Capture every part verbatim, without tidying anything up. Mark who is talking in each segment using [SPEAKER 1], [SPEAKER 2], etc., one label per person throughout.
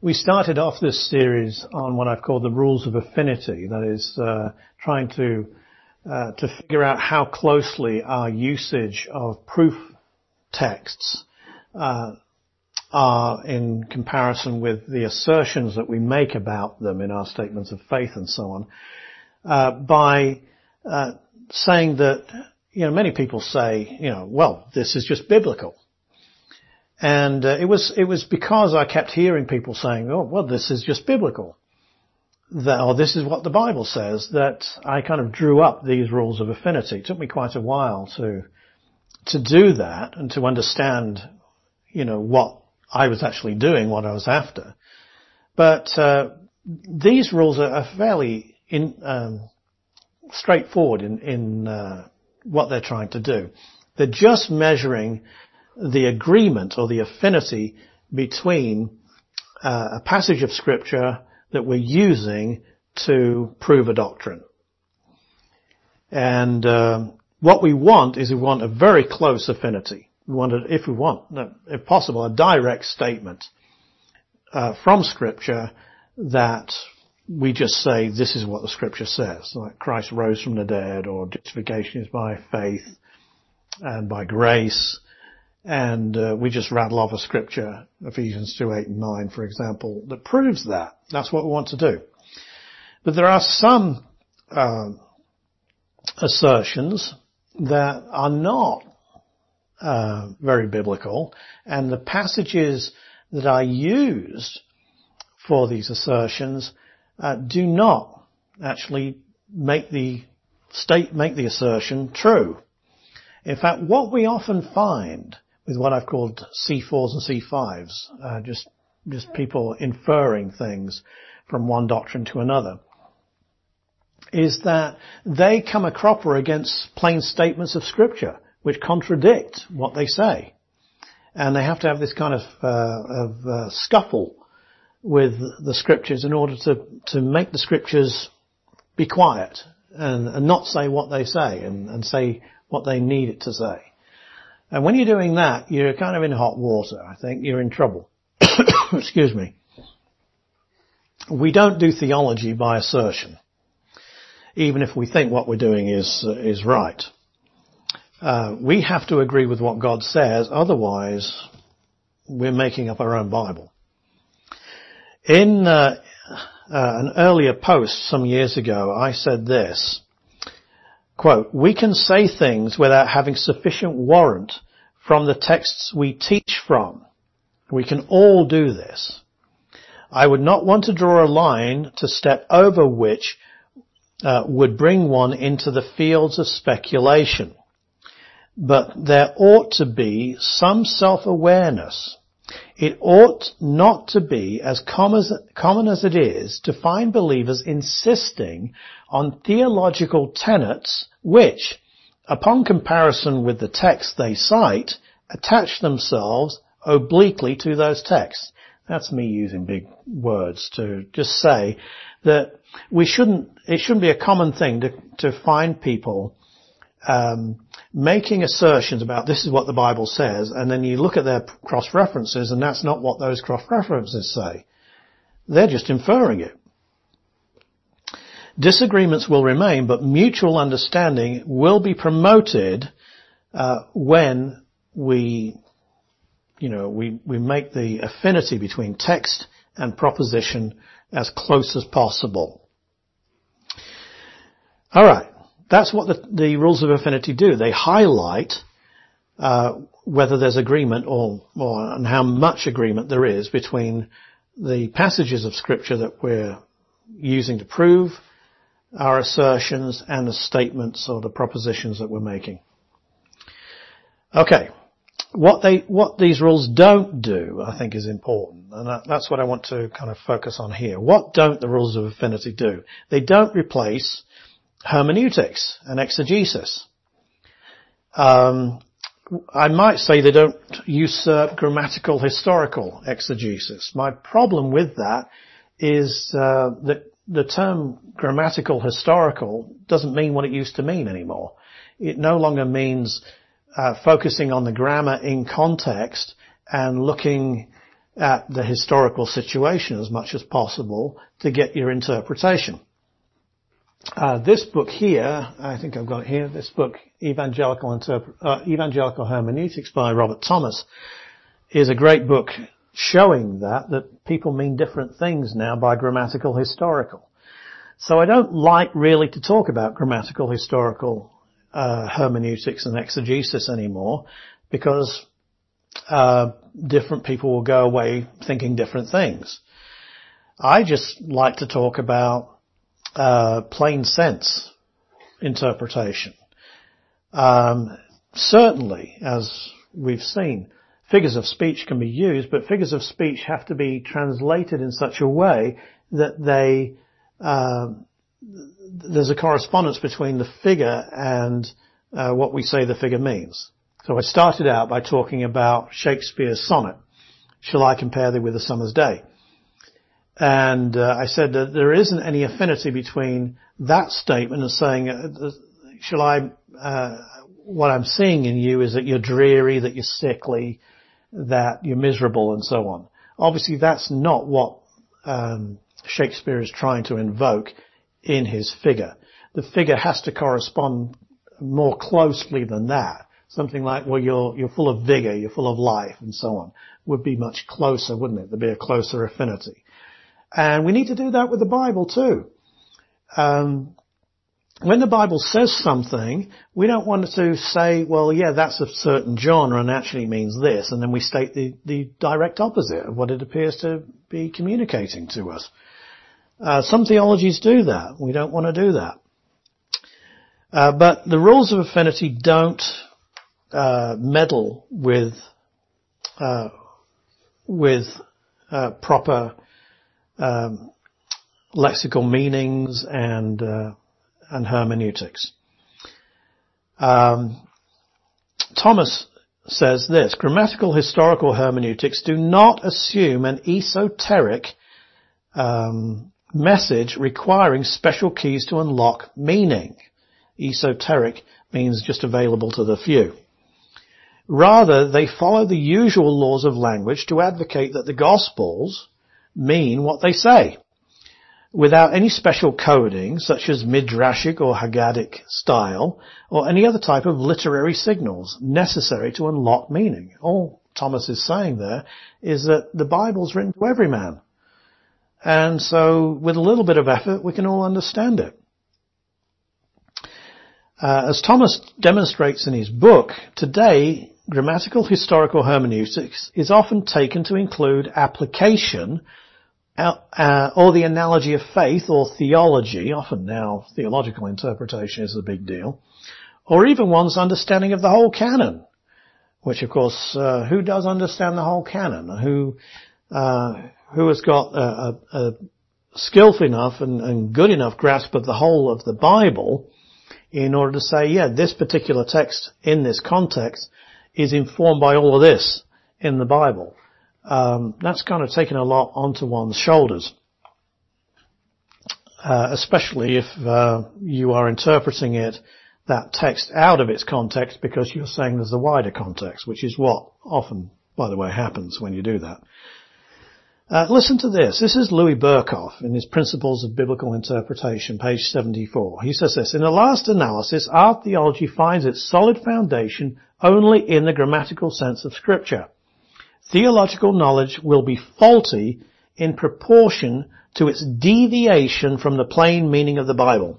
[SPEAKER 1] We started off this series on what I've called the rules of affinity, that is, uh, trying to uh, to figure out how closely our usage of proof texts uh, are in comparison with the assertions that we make about them in our statements of faith and so on, uh, by uh, saying that, you know, many people say, you know, well, this is just biblical. And uh, it was it was because I kept hearing people saying, oh, well, this is just biblical, that, or this is what the Bible says, that I kind of drew up these rules of affinity. It took me quite a while to to do that and to understand, you know, what I was actually doing, what I was after. But uh, these rules are, are fairly in, um, straightforward in, in uh, what they're trying to do. They're just measuring the agreement or the affinity between uh, a passage of Scripture that we're using to prove a doctrine. And uh, what we want is we want a very close affinity. We want, a, if we want, if possible, a direct statement uh, from Scripture that we just say, this is what the Scripture says, like Christ rose from the dead, or justification is by faith and by grace. And uh, we just rattle off a scripture, Ephesians two, eight and nine, for example, that proves that. That's what we want to do. But there are some uh, assertions that are not uh, very biblical, and the passages that are used for these assertions uh, do not actually make the state make the assertion true. In fact, what we often find with what I've called C fours and C fives, uh, just just people inferring things from one doctrine to another, is that they come a cropper against plain statements of Scripture which contradict what they say, and they have to have this kind of uh, of uh, scuffle with the Scriptures in order to to make the Scriptures be quiet and, and not say what they say and, and say what they need it to say. And when you're doing that, you're kind of in hot water, I think. You're in trouble. Excuse me. We don't do theology by assertion, even if we think what we're doing is uh, is right. Uh, we have to agree with what God says, otherwise we're making up our own Bible. In uh, uh, an earlier post some years ago, I said this, quote, we can say things without having sufficient warrant from the texts we teach from. We can all do this. I would not want to draw a line to step over which uh, would bring one into the fields of speculation. But there ought to be some self-awareness. It ought not to be as common as, common as it is to find believers insisting on theological tenets which, upon comparison with the text they cite, attach themselves obliquely to those texts. That's me using big words to just say that we shouldn't, it shouldn't be a common thing to, to find people um, making assertions about this is what the Bible says, and then you look at their cross-references and that's not what those cross-references say. They're just inferring it. Disagreements will remain, but mutual understanding will be promoted uh, when we, you know, we, we make the affinity between text and proposition as close as possible. All right, that's what the, the rules of affinity do. They highlight uh, whether there's agreement or, or and how much agreement there is between the passages of Scripture that we're using to prove our assertions and the statements or the propositions that we're making. Okay. What they, what these rules don't do, I think, is important. And that, that's what I want to kind of focus on here. What don't the rules of affinity do? They don't replace hermeneutics and exegesis. Um, I might say they don't usurp grammatical historical exegesis. My problem with that is uh, that the term grammatical historical doesn't mean what it used to mean anymore. It no longer means uh, focusing on the grammar in context and looking at the historical situation as much as possible to get your interpretation. Uh, this book here, I think I've got it here, this book, Evangelical, Interpre- uh, Evangelical Hermeneutics by Robert Thomas, is a great book showing that, that people mean different things now by grammatical historical. So I don't like really to talk about grammatical historical uh, hermeneutics and exegesis anymore, because uh, different people will go away thinking different things. I just like to talk about Uh, plain sense interpretation. Um, certainly, as we've seen, figures of speech can be used, but figures of speech have to be translated in such a way that they uh, there's a correspondence between the figure and uh, what we say the figure means. So I started out by talking about Shakespeare's sonnet, "Shall I compare thee with a summer's day?" And uh, I said that there isn't any affinity between that statement and saying, uh, shall I, uh, what I'm seeing in you is that you're dreary, that you're sickly, that you're miserable, and so on. Obviously, that's not what um, Shakespeare is trying to invoke in his figure. The figure has to correspond more closely than that. Something like, well, you're, you're full of vigor, you're full of life, and so on, would be much closer, wouldn't it? There'd be a closer affinity. And we need to do that with the Bible too. Um, when the Bible says something, we don't want to say, well, yeah, that's a certain genre and actually means this, and then we state the, the direct opposite of what it appears to be communicating to us. Uh, some theologies do that. We don't want to do that. Uh, but the rules of affinity don't uh, meddle with uh, with uh, proper Um, lexical meanings and uh, and hermeneutics. Um, Thomas says this: grammatical historical hermeneutics do not assume an esoteric um, message requiring special keys to unlock meaning. Esoteric means just available to the few. Rather, they follow the usual laws of language to advocate that the Gospels mean what they say, without any special coding, such as midrashic or Haggadic style, or any other type of literary signals necessary to unlock meaning. All Thomas is saying there is that the Bible's written to every man. And so, with a little bit of effort, we can all understand it. Uh, as Thomas demonstrates in his book, today, grammatical historical hermeneutics is often taken to include application uh, or the analogy of faith or theology. Often now theological interpretation is a big deal. Or even one's understanding of the whole canon, which of course, uh, who does understand the whole canon? Who, uh, who has got a, a, a skillful enough and, and good enough grasp of the whole of the Bible in order to say, yeah, this particular text in this context is informed by all of this in the Bible. Um, that's kind of taken a lot onto one's shoulders, uh, especially if uh, you are interpreting it, that text, out of its context because you're saying there's a wider context, which is what often, by the way, happens when you do that. Uh, listen to this. This is Louis Berkhoff in his Principles of Biblical Interpretation, page seventy-four. He says this: in the last analysis, our theology finds its solid foundation only in the grammatical sense of Scripture. Theological knowledge will be faulty in proportion to its deviation from the plain meaning of the Bible.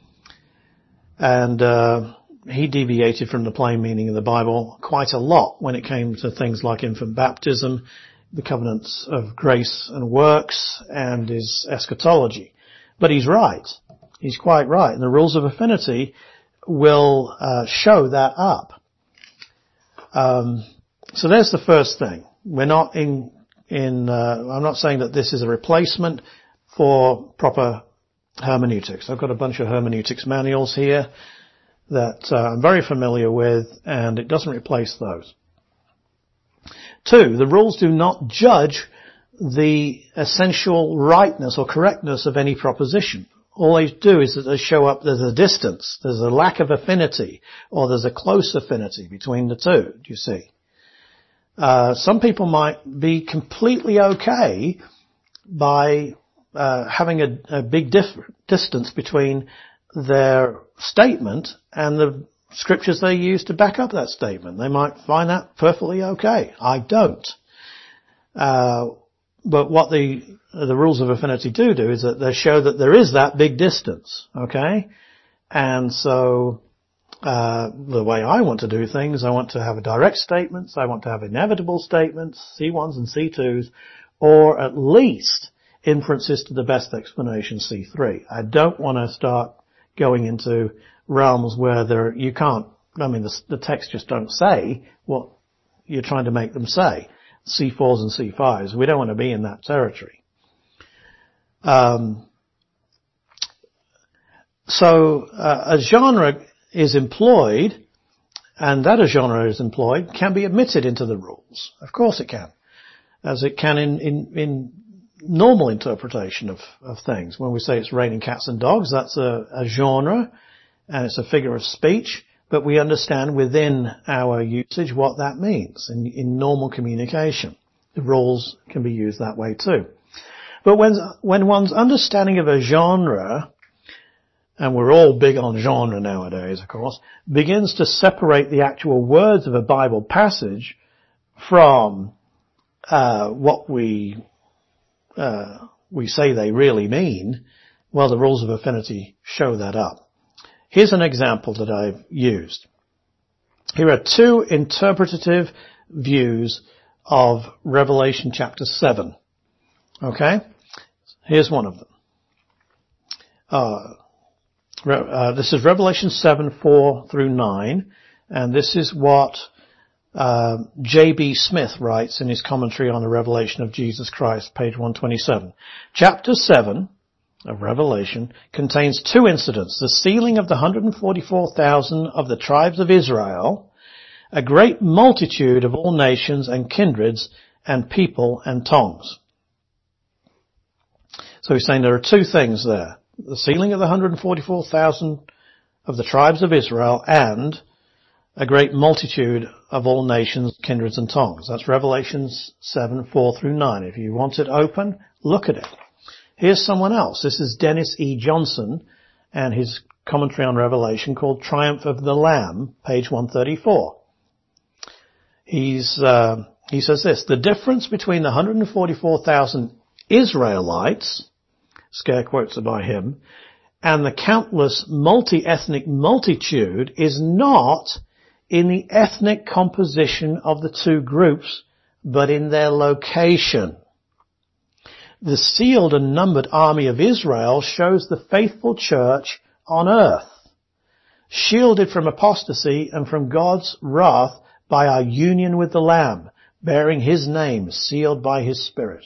[SPEAKER 1] And uh, he deviated from the plain meaning of the Bible quite a lot when it came to things like infant baptism, the covenants of grace and works, and his eschatology. But he's right. He's quite right. And the rules of affinity will uh, show that up. Um, so there's the first thing. We're not in, in, uh, I'm not saying that this is a replacement for proper hermeneutics. I've got a bunch of hermeneutics manuals here that uh, I'm very familiar with, and it doesn't replace those. Two, the rules do not judge the essential rightness or correctness of any proposition. All they do is that they show up there's a distance, there's a lack of affinity, or there's a close affinity between the two, do you see? Uh, some people might be completely okay by uh, having a, a big dif- distance between their statement and the scriptures they use to back up that statement. They might find that perfectly okay. I don't. Uh, but what the the rules of affinity do do is that they show that there is that big distance, okay? And so uh the way I want to do things, I want to have a direct statements, I want to have inevitable statements, C ones and C twos, or at least inferences to the best explanation, C three. I don't want to start going into realms where there you can't, I mean, the, the text just don't say what you're trying to make them say. C fours and C fives. We don't want to be in that territory. Um, so uh, a genre is employed, and that a genre is employed can be admitted into the rules. Of course it can, as it can in, in, in normal interpretation of, of things. When we say it's raining cats and dogs, that's a, a genre, and it's a figure of speech, but we understand within our usage what that means in, in normal communication. The rules can be used that way too. But when, when one's understanding of a genre, and we're all big on genre nowadays, of course, begins to separate the actual words of a Bible passage from uh, what we uh, we say they really mean, well, the rules of affinity show that up. Here's an example that I've used. Here are two interpretative views of Revelation chapter seven. Okay? Here's one of them. Uh, Uh, this is Revelation seven, four through nine, and this is what uh, J B Smith writes in his commentary on the Revelation of Jesus Christ, page one twenty-seven. Chapter seven of Revelation contains two incidents: the sealing of the one hundred forty-four thousand of the tribes of Israel, a great multitude of all nations and kindreds and people and tongues. So he's saying there are two things there. The sealing of the one hundred forty-four thousand of the tribes of Israel and a great multitude of all nations, kindreds and tongues. That's Revelation seven, four through nine. If you want it open, look at it. Here's someone else. This is Dennis E. Johnson and his commentary on Revelation called Triumph of the Lamb, page one thirty-four. He's, uh, he says this: the difference between the one hundred forty-four thousand Israelites, scare quotes are by him, and the countless multi-ethnic multitude is not in the ethnic composition of the two groups, but in their location. The sealed and numbered army of Israel shows the faithful church on earth, shielded from apostasy and from God's wrath by our union with the Lamb, bearing his name, sealed by his Spirit.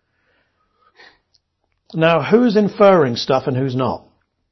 [SPEAKER 1] Now, who's inferring stuff and who's not?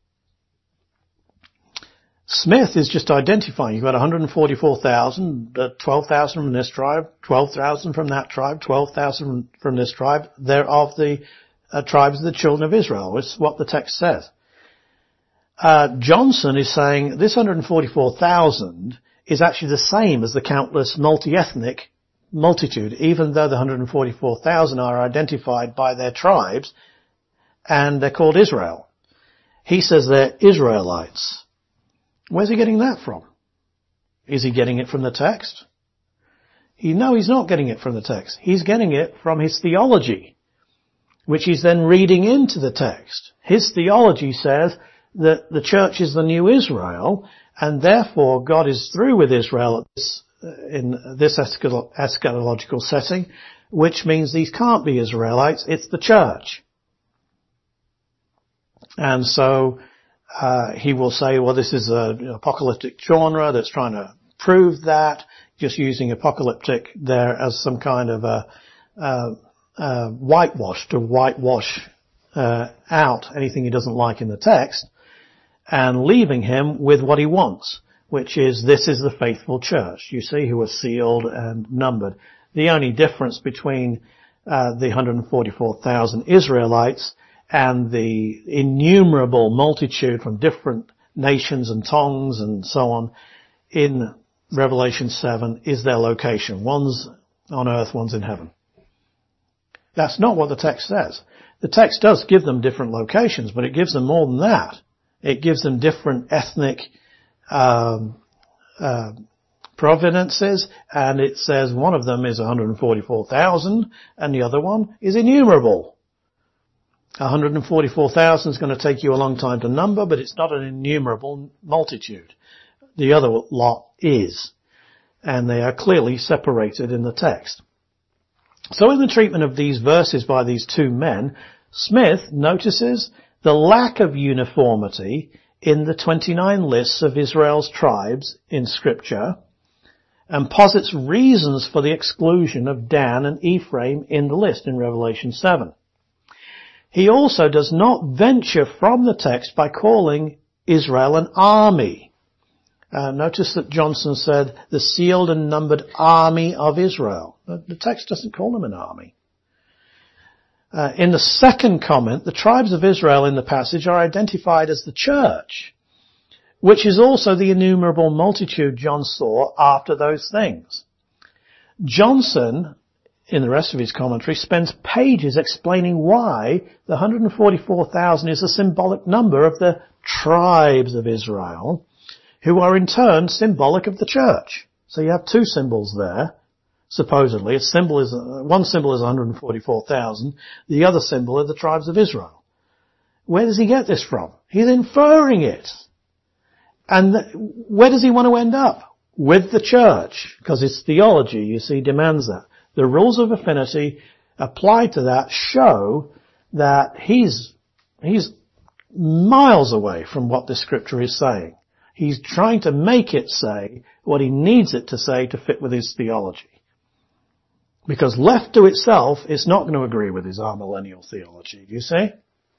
[SPEAKER 1] Smith is just identifying. You've got one hundred forty-four thousand, uh, twelve thousand from this tribe, twelve thousand from that tribe, twelve thousand from this tribe. They're of the uh, tribes of the children of Israel. It's what the text says. Uh, Johnson is saying this one hundred forty-four thousand is actually the same as the countless multi-ethnic multitude, even though the one hundred forty-four thousand are identified by their tribes, and they're called Israel. He says they're Israelites. Where's he getting that from? Is he getting it from the text? He, no, he's not getting it from the text. He's getting it from his theology, which he's then reading into the text. His theology says that the church is the new Israel, and therefore God is through with Israel at this, in this eschatological setting, which means these can't be Israelites, it's the church. And so uh, he will say, well, this is an apocalyptic genre that's trying to prove that, just using apocalyptic there as some kind of a, a, a whitewash to whitewash uh, out anything he doesn't like in the text, and leaving him with what he wants, which is this is the faithful church, you see, who are sealed and numbered. The only difference between uh, the one hundred forty-four thousand Israelites and the innumerable multitude from different nations and tongues and so on in Revelation seven is their location. One's on earth, one's in heaven. That's not what the text says. The text does give them different locations, but it gives them more than that. It gives them different ethnic um, uh, provenances, and it says one of them is one hundred forty-four thousand, and the other one is innumerable. one hundred forty-four thousand is going to take you a long time to number, but it's not an innumerable multitude. The other lot is, and they are clearly separated in the text. So in the treatment of these verses by these two men, Smith notices the lack of uniformity in the twenty-nine lists of Israel's tribes in Scripture, and posits reasons for the exclusion of Dan and Ephraim in the list in Revelation seven. He also does not venture from the text by calling Israel an army. Uh, notice that Johnson said, the sealed and numbered army of Israel. The text doesn't call them an army. Uh, in the second comment, the tribes of Israel in the passage are identified as the church, which is also the innumerable multitude John saw after those things. Johnson, in the rest of his commentary, spends pages explaining why the one hundred forty-four thousand is a symbolic number of the tribes of Israel, who are in turn symbolic of the church. So you have two symbols there, supposedly. A symbol is, one symbol is one hundred forty-four thousand, the other symbol are the tribes of Israel. Where does he get this from? He's inferring it. And th- where does he want to end up? With the church, because his theology, you see, demands that. The rules of affinity applied to that show that he's, he's miles away from what this scripture is saying. He's trying to make it say what he needs it to say to fit with his theology. Because left to itself, it's not going to agree with his amillennial theology. Do you see?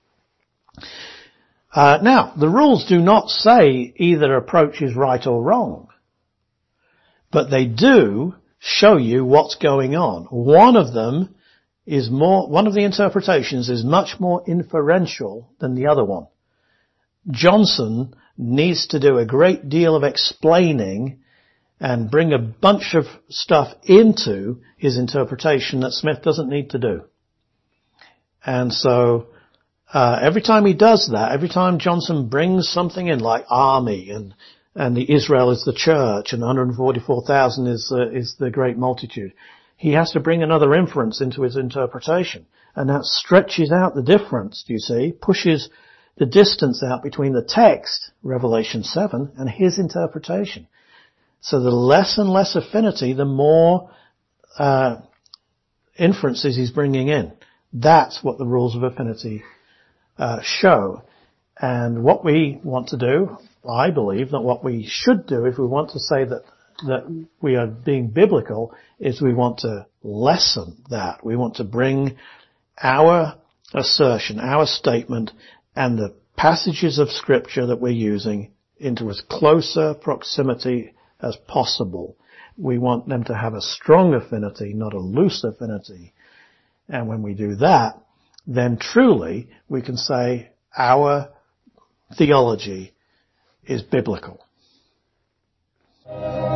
[SPEAKER 1] Uh, now, the rules do not say either approach is right or wrong. But they do show you what's going on. One of them is more, one of the interpretations is much more inferential than the other one. Johnson needs to do a great deal of explaining and bring a bunch of stuff into his interpretation that Smith doesn't need to do. And so, uh, every time he does that, every time Johnson brings something in like army and and the Israel is the church, and one hundred forty-four thousand is uh, is the great multitude, he has to bring another inference into his interpretation, and that stretches out the difference. Do you see? Pushes the distance out between the text, Revelation seven, and his interpretation. So the less and less affinity, the more uh inferences he's bringing in. That's what the rules of affinity uh show. And what we want to do, I believe that what we should do if we want to say that that we are being biblical, is we want to lessen that. We want to bring our assertion, our statement, and the passages of Scripture that we're using into as closer proximity as possible. We want them to have a strong affinity, not a loose affinity. And when we do that, then truly we can say our theology is biblical.